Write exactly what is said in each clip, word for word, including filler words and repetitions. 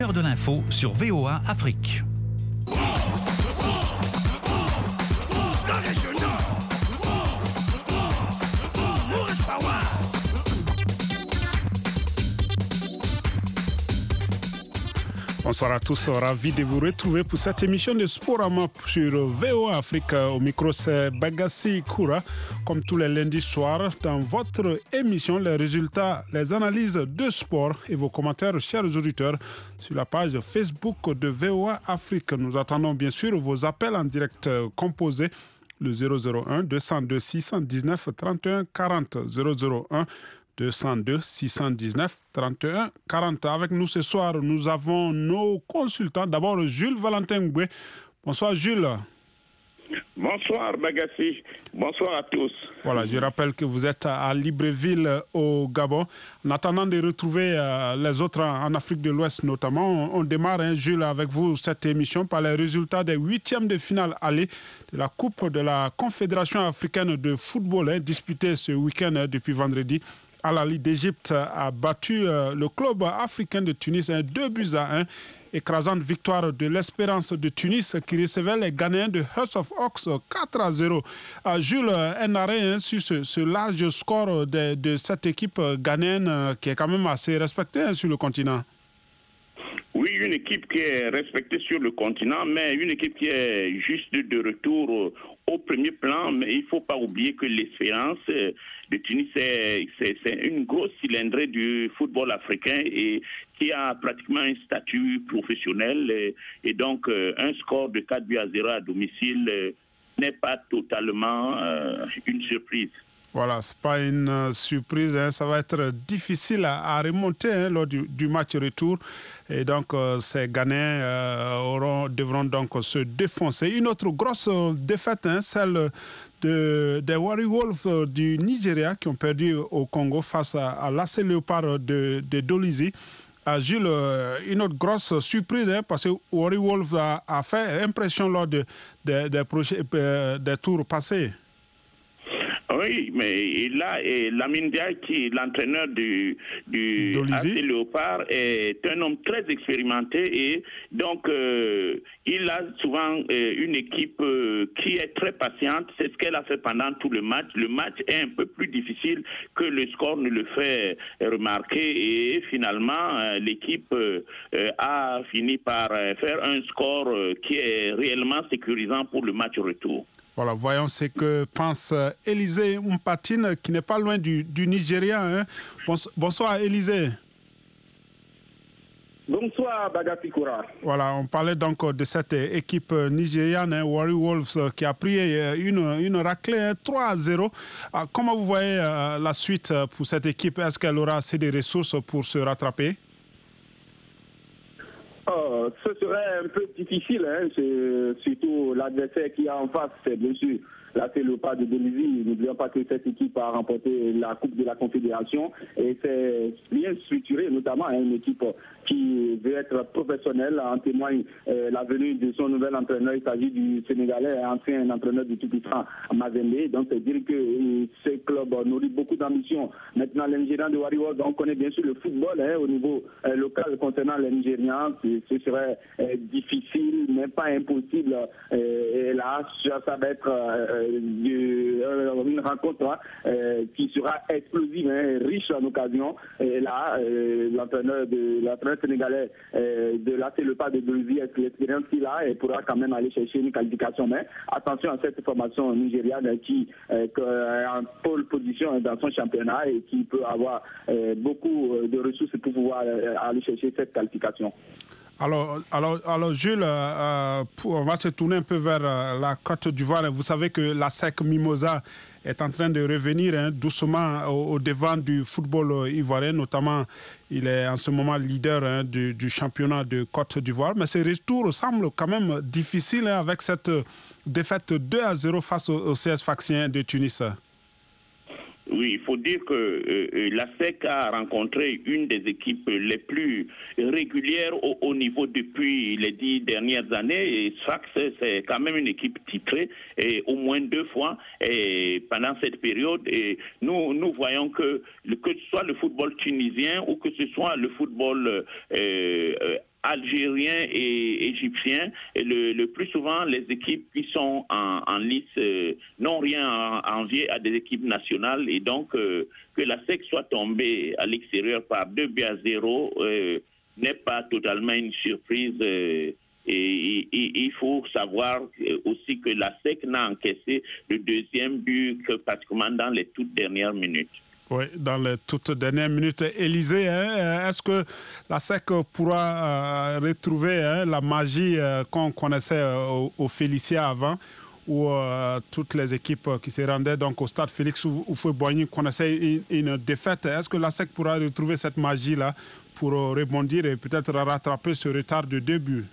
L'heure de l'info sur V O A Afrique. Bonsoir à tous, ravi de vous retrouver pour cette émission de Sport à Map sur V O A Afrique. Au micro, c'est Bagassi Koura. Comme tous les lundis soirs, dans votre émission, les résultats, les analyses de sport et vos commentaires, chers auditeurs, sur la page Facebook de V O A Afrique. Nous attendons bien sûr vos appels en direct composés le zéro zéro un deux cent deux six cent dix-neuf trente et un quarante zéro zéro un deux cent deux six cent dix-neuf trente et un quarante. Avec nous ce soir, nous avons nos consultants. D'abord, Jules Valentin Ngoué. Bonsoir, Jules. Bonsoir, Bagassi. Bonsoir à tous. Voilà, je rappelle que vous êtes à Libreville, au Gabon. En attendant de retrouver euh, les autres en Afrique de l'Ouest notamment, on, on démarre, hein, Jules, avec vous cette émission par les résultats des huitièmes de finale aller de la Coupe de la Confédération africaine de football, hein, disputée ce week-end hein, depuis vendredi. Al Ahly d'Égypte a battu euh, le club africain de Tunis hein, deux buts à un. Écrasante victoire de l'Espérance de Tunis qui recevait les Ghanéens de Hearts of Oaks quatre à zéro. Euh, Jules, un arrêt hein, sur ce, ce large score de, de cette équipe ghanéenne euh, qui est quand même assez respectée hein, sur le continent. Oui, une équipe qui est respectée sur le continent, mais une équipe qui est juste de retour au premier plan. Mais il ne faut pas oublier que l'Espérance de Tunis, c'est, c'est, c'est une grosse cylindrée du football africain et qui a pratiquement un statut professionnel. Et, et donc, un score de quatre buts à zéro à domicile n'est pas totalement euh, une surprise. Voilà, ce n'est pas une euh, surprise, hein. Ça va être difficile à, à remonter hein, lors du, du match retour. Et donc, euh, ces Ghanéens euh, auront, devront donc se défoncer. Une autre grosse euh, défaite, hein, celle de, des Warri Wolves du Nigeria qui ont perdu au Congo face à, à l'A C Léopard de, de Dolisie. À Jules, euh, une autre grosse surprise hein, parce que Warri Wolves a, a fait impression lors de, de, de, de, de, des tours passés. Oui, mais là, Lamine Dia, qui est l'entraîneur du, du A C Léopard, est un homme très expérimenté et donc euh, il a souvent euh, une équipe euh, qui est très patiente. C'est ce qu'elle a fait pendant tout le match. Le match est un peu plus difficile que le score ne le fait remarquer et finalement euh, l'équipe euh, a fini par faire un score euh, qui est réellement sécurisant pour le match retour. Voilà, voyons ce que pense Élisée Mpatine, qui n'est pas loin du, du Nigeria. Hein. Bonsoir, Élisée. Bonsoir, Bagassi Koura. Voilà, on parlait donc de cette équipe nigériane, hein, Warri Wolves, qui a pris une, une raclée hein, trois à zéro. Ah, comment vous voyez euh, la suite pour cette équipe? Est-ce qu'elle aura assez de ressources pour se rattraper? Oh, ce serait un peu difficile, hein, c'est surtout l'adversaire qui est en face, c'est bien sûr l'A C Léopard de Dolisie. N'oublions pas que cette équipe a remporté la Coupe de la Confédération et c'est bien structuré, notamment hein, une équipe qui veut être professionnelle. En témoigne euh, la venue de son nouvel entraîneur. Il s'agit du Sénégalais, ancien entraîneur du Tout-Puissant Mazembe. Donc c'est dire que euh, ce club nourrit beaucoup d'ambition. Maintenant, les Nigérians de Warri Wolves, on connaît bien sûr le football hein, au niveau euh, local concernant les Nigérians. Ce serait euh, difficile, mais pas impossible. Euh, et là, ça va être euh, de, euh, une rencontre hein, euh, qui sera explosive, hein, riche en occasions. Et là, euh, l'entraîneur de l'entraîneur sénégalais euh, de l'A C Léopard de Dolisie, avec l'expérience qu'il a, et pourra quand même aller chercher une qualification. Mais attention à cette formation nigériane qui euh, est en pole position dans son championnat et qui peut avoir euh, beaucoup de ressources pour pouvoir euh, aller chercher cette qualification. Alors, alors, alors Jules, euh, pour, on va se tourner un peu vers euh, la Côte d'Ivoire. Vous savez que la S E C Mimosa est en train de revenir hein, doucement au, au devant du football euh, ivoirien. Notamment, il est en ce moment leader hein, du, du championnat de Côte d'Ivoire. Mais ses retours semblent quand même difficiles hein, avec cette défaite deux à zéro face au, au C S Sfaxien de Tunis. Oui, il faut dire que euh, la S E C a rencontré une des équipes les plus régulières au, au niveau depuis les dix dernières années. Et Sfax, c'est quand même une équipe titrée et au moins deux fois et pendant cette période. Et nous, nous voyons que, que ce soit le football tunisien ou que ce soit le football euh, euh, algériens et égyptiens. Et le, le plus souvent, les équipes qui sont en, en lice euh, n'ont rien à envier à des équipes nationales. Et donc, euh, que la S E C soit tombée à l'extérieur par deux buts à zéro euh, n'est pas totalement une surprise. Euh, et, et il faut savoir aussi que la S E C n'a encaissé le deuxième but que pratiquement dans les toutes dernières minutes. Oui, dans les toutes dernières minutes. Élisée, hein, est-ce que la S E C pourra euh, retrouver hein, la magie euh, qu'on connaissait euh, au, au Félicia avant, où euh, toutes les équipes qui se rendaient donc au stade Félix Houphouët-Boigny connaissaient une, une défaite? Est-ce que la S E C pourra retrouver cette magie-là pour euh, rebondir et peut-être rattraper ce retard de deux buts?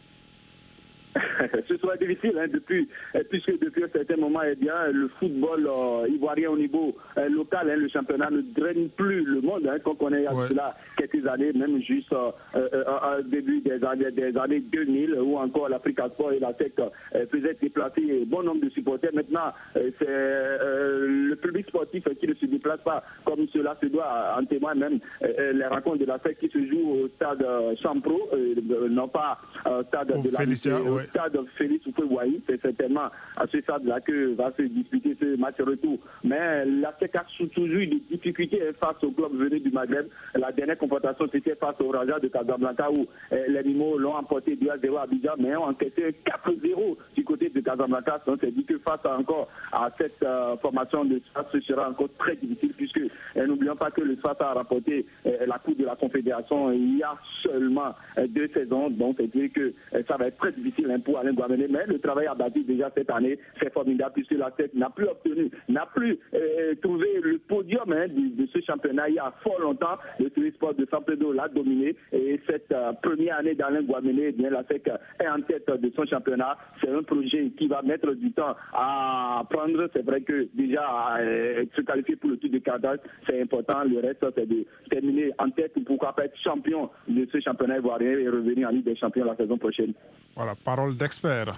Ce sera difficile, hein, depuis, puisque depuis un certain moment, eh bien, le football euh, ivoirien au niveau euh, local, hein, le championnat ne draine plus le monde, hein, qu'on connaît il y a ouais. cela quelques années, même juste euh, euh, euh, début des années, des années deux mille, où encore l'Afrique Sport et la S E C euh, faisaient déplacer bon nombre de supporters. Maintenant, euh, c'est euh, le public sportif qui ne se déplace pas comme cela se doit. En témoigne même euh, les rencontres de la S E C qui se jouent au stade euh, Champro, euh, non pas au stade au de la Félicia, au ouais. stade Félix Houphouët-Boigny. C'est certainement à ce stade-là que va se disputer ce match retour. Mais la S E C a toujours eu des difficultés face au club venu du Maghreb. La dernière confrontation, c'était face au Raja de Casablanca, où eh, les Animaux l'ont emporté deux à zéro à Abidjan, mais ont encaissé quatre zéro du côté de Casablanca. Donc c'est dit que face à, encore à cette euh, formation de S F A S, ce sera encore très difficile, puisque eh, n'oublions pas que le S F A S a rapporté eh, la Coupe de la Confédération il y a seulement eh, deux saisons. Donc c'est dire que eh, ça va être très difficile hein, pour Alain Guamené. Mais le travail abattu déjà cette année, c'est formidable, puisque la S E C n'a plus obtenu, n'a plus eh, trouvé le podium hein, de, de ce championnat il y a fort longtemps. Le Sport de San Pedro l'a dominé, et cette euh, première année d'Alain Guamené, eh bien la S E C est en tête de son championnat. C'est un projet qui va mettre du temps à prendre. C'est vrai que déjà euh, se qualifier pour le Tour de Canada, c'est important. Le reste, c'est de terminer en tête, pourquoi pas être champion de ce championnat ivoirien et revenir en Ligue des Champions la saison prochaine. Voilà, parole d'expert.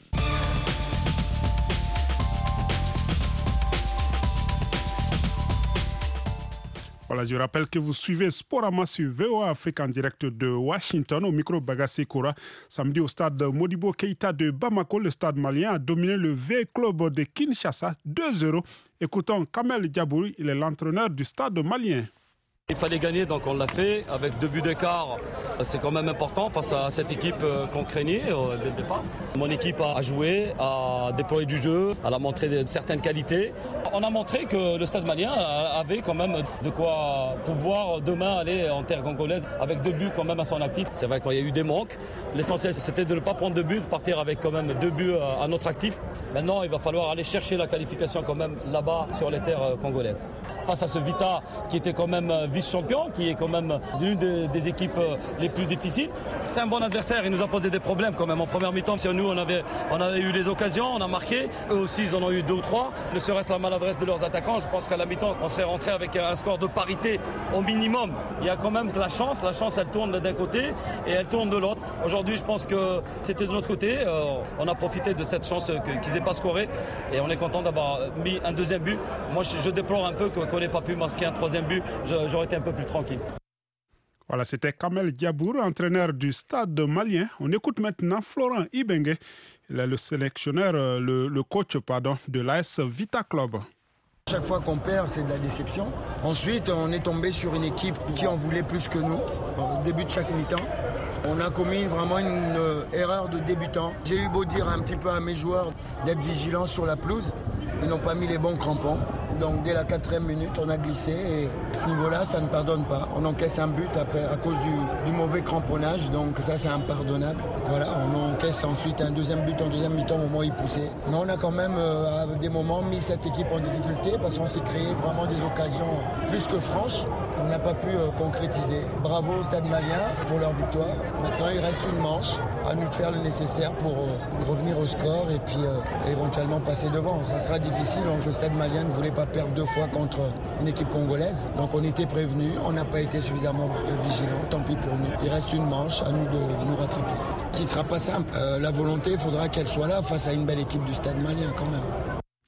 Voilà, je rappelle que vous suivez Sporama sur V O A Afrique en direct de Washington au micro Bagassi Koura. Samedi au stade Modibo Keïta de Bamako, le stade malien a dominé le V-Club de Kinshasa deux zéro. Écoutons Kamel Diabouri, il est l'entraîneur du stade malien. Il fallait gagner, donc on l'a fait avec deux buts d'écart. C'est quand même important face à cette équipe qu'on craignait dès le départ. Mon équipe a joué, a déployé du jeu, elle a montré de certaines qualités. On a montré que le stade malien avait quand même de quoi pouvoir demain aller en terre congolaise avec deux buts quand même à son actif. C'est vrai qu'il y a eu des manques. L'essentiel c'était de ne pas prendre de buts, de partir avec quand même deux buts à notre actif. Maintenant il va falloir aller chercher la qualification quand même là-bas sur les terres congolaises. Face à ce Vita qui était quand même vice-champion, qui est quand même l'une des, des équipes les plus difficiles. C'est un bon adversaire, il nous a posé des problèmes quand même. En première mi-temps, si nous on avait, on avait eu des occasions, on a marqué. Eux aussi ils en ont eu deux ou trois. Ne serait-ce la maladresse de leurs attaquants, je pense qu'à la mi-temps on serait rentré avec un score de parité au minimum. Il y a quand même de la chance, la chance elle tourne d'un côté et elle tourne de l'autre. Aujourd'hui je pense que c'était de notre côté, euh, on a profité de cette chance qu'ils n'aient pas scoré et on est content d'avoir mis un deuxième but. Moi je, je déplore un peu qu'on n'ait pas pu marquer un troisième but, j'aurais été un peu plus tranquille. Voilà, c'était Kamel Diabour, entraîneur du stade malien. On écoute maintenant Florent Ibengue. Il est le sélectionneur, le, le coach pardon, de l'A S Vita Club. Chaque fois qu'on perd, c'est de la déception. Ensuite, on est tombé sur une équipe qui en voulait plus que nous, au début de chaque mi-temps. On a commis vraiment une euh, erreur de débutant. J'ai eu beau dire un petit peu à mes joueurs d'être vigilants sur la pelouse. Ils n'ont pas mis les bons crampons. Donc dès la quatrième minute, on a glissé et à ce niveau-là, ça ne pardonne pas. On encaisse un but à, à cause du, du mauvais cramponnage, donc ça c'est impardonnable. Voilà, on encaisse ensuite un deuxième but en deuxième mi-temps au moment où il poussait. Mais on a quand même euh, à des moments mis cette équipe en difficulté parce qu'on s'est créé vraiment des occasions plus que franches. On n'a pas pu euh, concrétiser. Bravo au Stade malien pour leur victoire. Maintenant il reste une manche, à nous de faire le nécessaire pour euh, revenir au score et puis euh, éventuellement passer devant. Ça sera difficile, donc le Stade malien ne voulait pas perdre deux fois contre une équipe congolaise. Donc on était prévenus, on n'a pas été suffisamment vigilants, tant pis pour nous. Il reste une manche, à nous de nous rattraper. Qui ne sera pas simple. Euh, la volonté, il faudra qu'elle soit là face à une belle équipe du Stade malien quand même.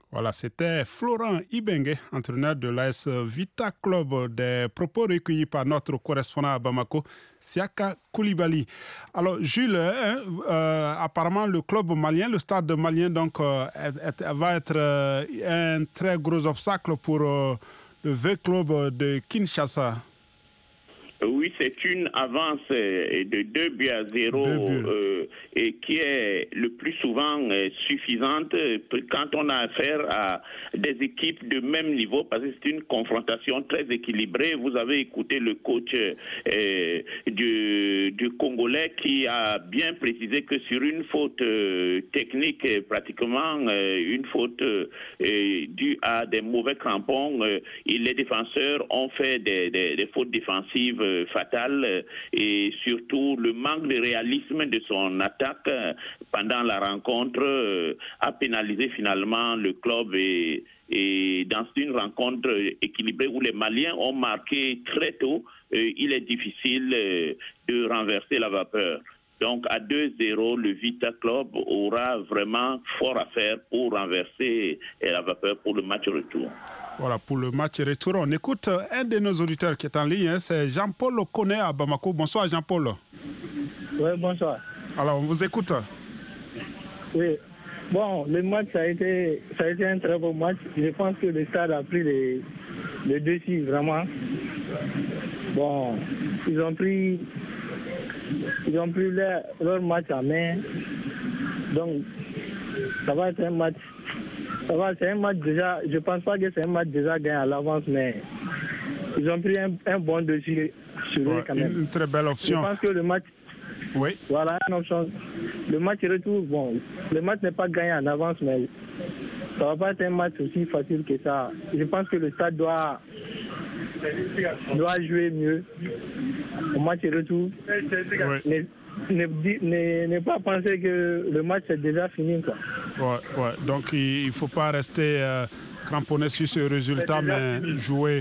Voilà, c'était Florent Ibengue, entraîneur de l'A S Vita Club, des propos recueillis par notre correspondant à Bamako, Siaka Koulibaly. Alors, Jules, hein, euh, apparemment, le club malien, le stade malien, donc, euh, est, est, va être euh, un très gros obstacle pour euh, le V-Club de Kinshasa. Oui, c'est une avance de deux buts à zéro euh, et qui est le plus souvent euh, suffisante quand on a affaire à des équipes de même niveau, parce que c'est une confrontation très équilibrée. Vous avez écouté le coach euh, du, du Congolais qui a bien précisé que sur une faute euh, technique, pratiquement euh, une faute euh, due à des mauvais crampons, euh, et les défenseurs ont fait des, des, des fautes défensives fatale et surtout le manque de réalisme de son attaque pendant la rencontre a pénalisé finalement le club et, et dans une rencontre équilibrée où les Maliens ont marqué très tôt, il est difficile de renverser la vapeur. Donc à deux zéro, le Vita Club aura vraiment fort à faire pour renverser la vapeur pour le match retour. Voilà, pour le match retour, on écoute un de nos auditeurs qui est en ligne, hein, c'est Jean-Paul Koné à Bamako. Bonsoir Jean-Paul. Oui, bonsoir. Alors, on vous écoute. Oui, bon, le match, ça a été, ça a été un très beau match. Je pense que le stade a pris les, les dessus, vraiment. Bon, ils ont pris, ils ont pris leur, leur match en main. Donc, ça va être un match. Ça va, c'est un match déjà, je ne pense pas que c'est un match déjà gagné à l'avance, mais ils ont pris un, un bon dessus sur eux ouais, quand même. Une très belle option. Je pense que le match, oui. Voilà, une option. Le match retour, bon, le match n'est pas gagné en avance, mais ça ne va pas être un match aussi facile que ça. Je pense que le stade doit, doit jouer mieux au match retour. Oui. Ne, ne, ne pas penser que le match est déjà fini, quoi. Ouais, ouais. Donc il ne faut pas rester euh, cramponné sur ce résultat, mais fini. Jouer.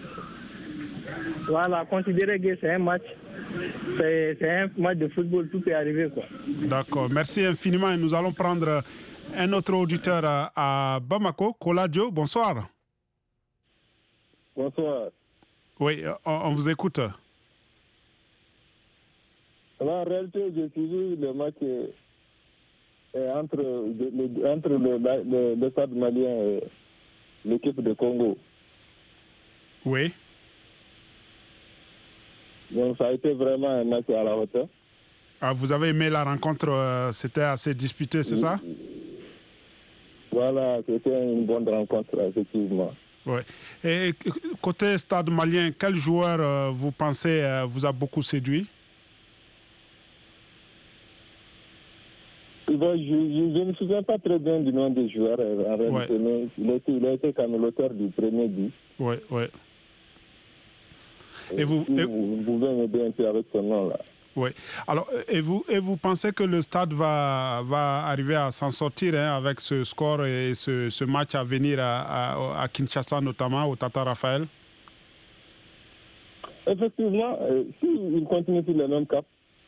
Voilà, considérer que c'est un match, c'est, c'est un match de football, tout peut arriver, quoi. D'accord, merci infiniment. Et nous allons prendre un autre auditeur à, à Bamako, Koladio. Bonsoir. Bonsoir. Oui, on, on vous écoute. En réalité, j'ai suivi le match euh, entre, le, entre le, le, le stade malien et l'équipe de Congo. Oui. Donc ça a été vraiment un match à la hauteur. Ah, vous avez aimé la rencontre, euh, c'était assez disputé, c'est oui. ça? Voilà, c'était une bonne rencontre, effectivement. Ouais. Et côté stade malien, quel joueur euh, vous pensez euh, vous a beaucoup séduit? Bon, je, je, je ne me souviens pas très bien du nom des joueurs. En réalité, ouais. mais il, était, il a été comme l'auteur du premier but. Oui, oui. Et, et vous, si et... vous, vous pouvez m'aider un peu avec ce nom-là. Oui. Alors, et vous, et vous pensez que le stade va, va arriver à s'en sortir hein, avec ce score et ce, ce match à venir à, à, à Kinshasa, notamment au Tata Raphaël? Effectivement, euh, s'ils continuent sur le même cap,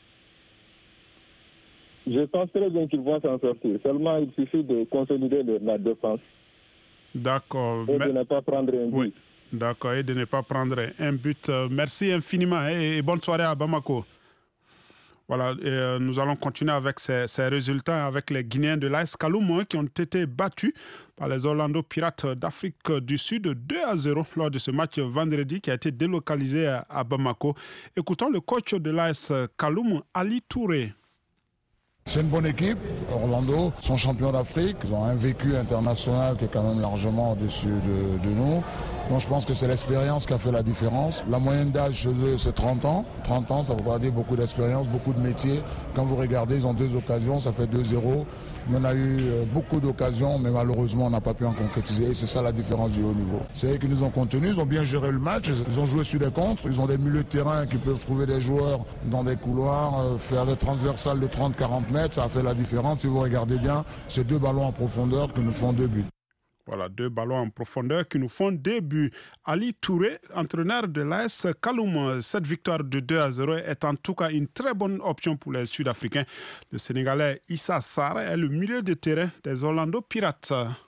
je pense très bien qu'ils vont s'en sortir. Seulement, il suffit de consolider le, la défense. D'accord. Et Mais... de ne pas prendre un but. Oui. D'accord, et de ne pas prendre un but. Merci infiniment et, et bonne soirée à Bamako. Voilà, et euh, nous allons continuer avec ces, ces résultats avec les Guinéens de l'A S Kaloum qui ont été battus par les Orlando Pirates d'Afrique du Sud deux à zéro lors de ce match vendredi qui a été délocalisé à, à Bamako. Écoutons le coach de l'A S Kaloum, Ali Touré. C'est une bonne équipe, Orlando, sont champions d'Afrique, ils ont un vécu international qui est quand même largement au-dessus de, de nous. Donc je pense que c'est l'expérience qui a fait la différence. La moyenne d'âge chez eux, c'est trente ans. trente ans, ça voudra dire beaucoup d'expérience, beaucoup de métiers. Quand vous regardez, ils ont deux occasions, ça fait deux zéro. On a eu beaucoup d'occasions, mais malheureusement, on n'a pas pu en concrétiser. Et c'est ça la différence du haut niveau. C'est eux qui nous ont contenus, ils ont bien géré le match, ils ont joué sur des contres, ils ont des milieux de terrain qui peuvent trouver des joueurs dans des couloirs, faire des transversales de trente à quarante mètres, ça a fait la différence. Si vous regardez bien, c'est deux ballons en profondeur qui nous font deux buts. Voilà, deux ballons en profondeur qui nous font des buts. Ali Touré, entraîneur de l'A S Kaloum, cette victoire de deux à zéro est en tout cas une très bonne option pour les Sud-Africains. Le Sénégalais Issa Sarr est le milieu de terrain des Orlando Pirates.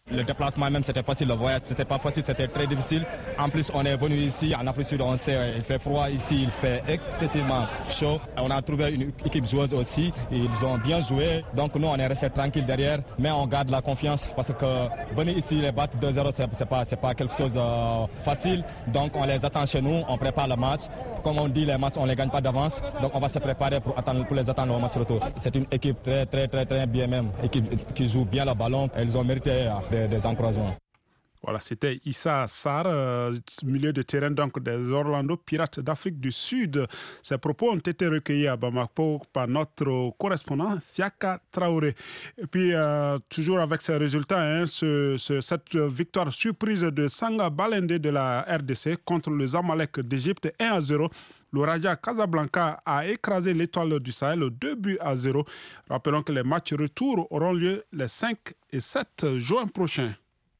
Le déplacement même c'était facile, le voyage c'était pas facile, c'était très difficile. En plus on est venu ici en Afrique du Sud, on sait il fait froid ici, il fait excessivement chaud. On a trouvé une équipe joueuse aussi, ils ont bien joué. Donc nous on est resté tranquille derrière, mais on garde la confiance parce que venir ici les battre deux zéro c'est, c'est pas c'est pas quelque chose de euh, facile. Donc on les attend chez nous, on prépare le match. Comme on dit, les matchs on les gagne pas d'avance. Donc on va se préparer pour attendre pour les attendre au match retour. C'est une équipe très très très très bien même, équipe qui joue bien le ballon. Ils ont mérité des, des encouragements. Voilà, c'était Issa Sarr, euh, milieu de terrain donc des Orlando Pirates d'Afrique du Sud. Ces propos ont été recueillis à Bamako par notre correspondant Siaka Traoré. Et puis, euh, toujours avec ces résultats, hein, ce, ce, cette victoire surprise de Sanga Balende de la R D C contre le Zamalek d'Égypte un à zéro. Le Raja Casablanca a écrasé l'Étoile du Sahel deux buts à zéro. Rappelons que les matchs retour auront lieu les cinq et sept juin prochains.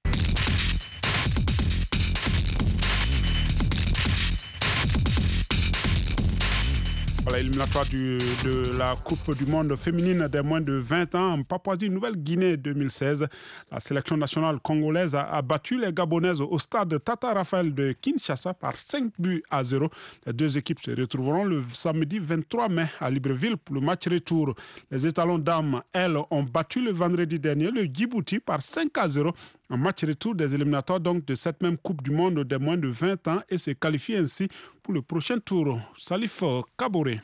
Voilà, éliminatoire du, de la Coupe du monde féminine des moins de vingt ans en Papouasie-Nouvelle-Guinée deux mille seize. La sélection nationale congolaise a, a battu les Gabonaises au stade Tata Raphaël de Kinshasa par cinq buts à zéro. Les deux équipes se retrouveront le samedi vingt-trois mai à Libreville pour le match retour. Les étalons dames, elles, ont battu le vendredi dernier le Djibouti par cinq à zéro. Un match retour des éliminatoires donc de cette même Coupe du monde des moins de vingt ans et se qualifie ainsi pour le prochain tour. Salif Kaboré.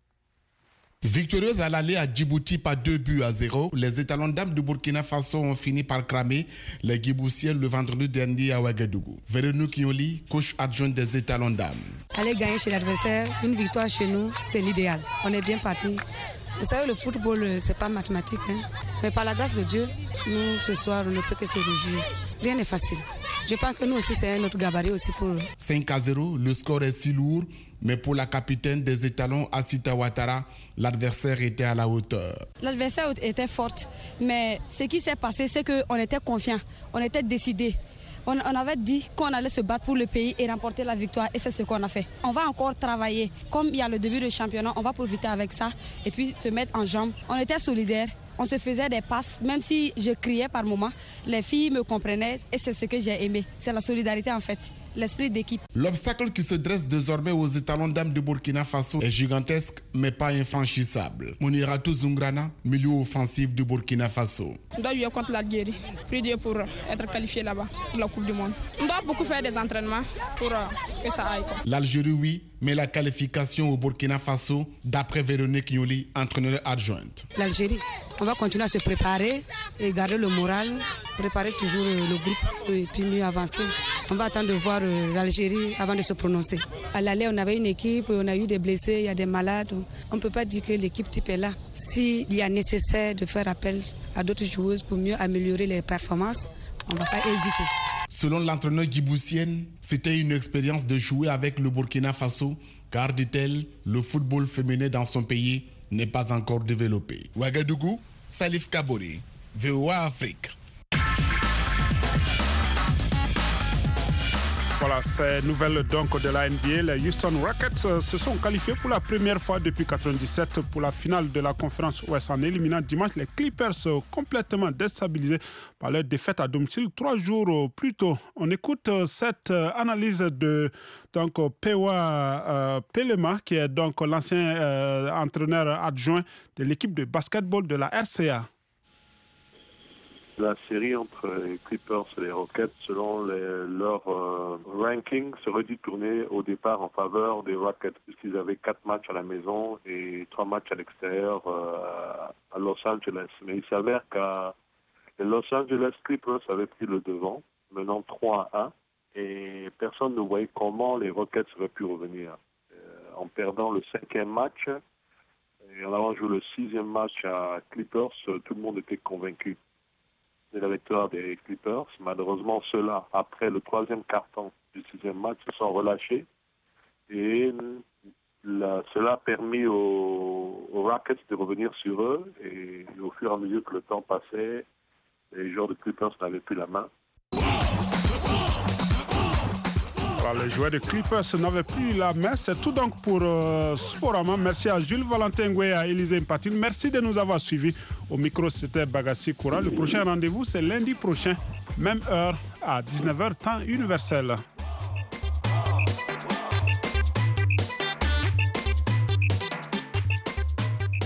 Victorieuse à l'aller à Djibouti par deux buts à zéro, les étalons dames de Burkina Faso ont fini par cramer les Djiboutiennes le vendredi dernier à Ouagadougou. Véronique Yoli, coach adjointe des étalons dames. Aller gagner chez l'adversaire, une victoire chez nous, c'est l'idéal. On est bien parti. Vous savez, le football, c'est pas mathématique, hein? Mais par la grâce de Dieu, nous, ce soir, on ne peut que se réjouir. Rien n'est facile. Je pense que nous aussi, c'est un autre gabarit aussi pour eux. cinq à zéro, le score est si lourd, mais pour la capitaine des étalons, Assita Ouattara, l'adversaire était à la hauteur. L'adversaire était forte, mais ce qui s'est passé, c'est qu'on était confiants, on était décidés. On, on avait dit qu'on allait se battre pour le pays et remporter la victoire, et c'est ce qu'on a fait. On va encore travailler. Comme il y a le début du championnat, on va profiter avec ça et puis se mettre en jambe. On était solidaires. On se faisait des passes, même si je criais par moments, les filles me comprenaient et c'est ce que j'ai aimé. C'est la solidarité en fait, l'esprit d'équipe. L'obstacle qui se dresse désormais aux étalons dames de Burkina Faso est gigantesque mais pas infranchissable. Mouniratou Zungrana, milieu offensif du Burkina Faso. On doit jouer contre l'Algérie, prie Dieu pour être qualifié là-bas pour la Coupe du Monde. On doit beaucoup faire des entraînements pour que ça aille. L'Algérie oui, mais la qualification au Burkina Faso, d'après Véronique Yoli, entraîneur adjointe. L'Algérie, on va continuer à se préparer et garder le moral, préparer toujours le groupe et puis mieux avancer. On va attendre de voir l'Algérie avant de se prononcer. À l'aller, on avait une équipe, on a eu des blessés, il y a des malades. On ne peut pas dire que l'équipe type est là. S'il y a nécessaire de faire appel à d'autres joueuses pour mieux améliorer les performances, on ne va pas hésiter. Selon l'entraîneur djiboutienne, c'était une expérience de jouer avec le Burkina Faso, car, dit-elle, le football féminin dans son pays n'est pas encore développé. Ouagadougou, Salif Kaboré, V O A Afrique. Voilà, ces nouvelles donc de la N B A, les Houston Rockets se sont qualifiés pour la première fois depuis mille neuf cent quatre-vingt-dix-sept pour la finale de la conférence Ouest en éliminant dimanche les Clippers complètement déstabilisés par leur défaite à domicile trois jours plus tôt. On écoute cette analyse de donc Pewa euh, Pelema, qui est donc l'ancien euh, entraîneur adjoint de l'équipe de basketball de la R C A. La série entre les Clippers et les Rockets, selon les, leur euh, ranking, serait dû tourner au départ en faveur des Rockets, puisqu'ils avaient quatre matchs à la maison et trois matchs à l'extérieur euh, à Los Angeles. Mais il s'avère que les Los Angeles Clippers avaient pris le devant, menant trois à un, et personne ne voyait comment les Rockets auraient pu revenir. Euh, en perdant le cinquième match et en allant jouer le sixième match à Clippers, tout le monde était convaincu de la victoire des Clippers. Malheureusement, ceux-là, après le troisième quart-temps du sixième match, se sont relâchés. Et la, cela a permis aux, aux Rockets de revenir sur eux. Et au fur et à mesure que le temps passait, les joueurs de Clippers n'avaient plus la main. Les joueurs de Clippers n'avaient plus la main. C'est tout donc pour euh, Sporama. Merci à Jules Valentin Ngoué et à Élisée Mpatine. Merci de nous avoir suivis. Au micro, c'était Bagassi Koura. Le prochain rendez-vous, c'est lundi prochain, même heure, à dix-neuf heures, temps universel.